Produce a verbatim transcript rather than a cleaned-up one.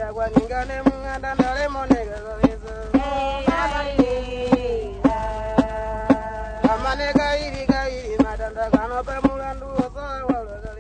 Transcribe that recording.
ya guaningane munganda ndale monega zaviso. Amane kairi kairi madanda kano pe mulandu osa wala.